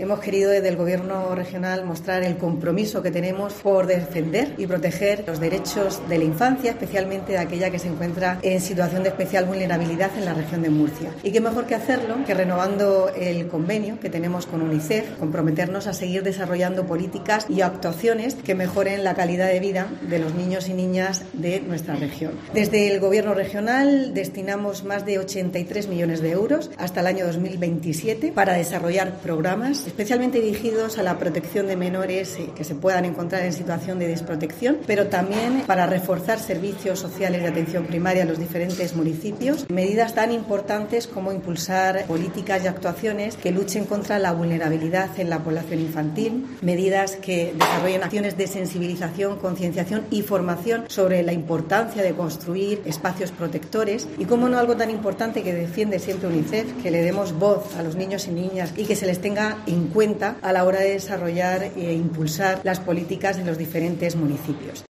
Hemos querido desde el Gobierno regional mostrar el compromiso que tenemos por defender y proteger los derechos de la infancia, especialmente de aquella que se encuentra en situación de especial vulnerabilidad en la región de Murcia. Y qué mejor que hacerlo que renovando el convenio que tenemos con UNICEF, comprometernos a seguir desarrollando políticas y actuaciones que mejoren la calidad de vida de los niños y niñas de nuestra región. Desde el Gobierno regional destinamos más de 83 millones de euros hasta el año 2027 para desarrollar programas especialmente dirigidos a la protección de menores que se puedan encontrar en situación de desprotección, pero también para reforzar servicios sociales de atención primaria en los diferentes municipios, medidas tan importantes como impulsar políticas y actuaciones que luchen contra la vulnerabilidad en la población infantil, medidas que desarrollen acciones de sensibilización, concienciación y formación sobre la importancia de construir espacios protectores y, cómo no, algo tan importante que defiende siempre UNICEF, que le demos voz a los niños y niñas y que se les tenga en cuenta a la hora de desarrollar e impulsar las políticas en los diferentes municipios.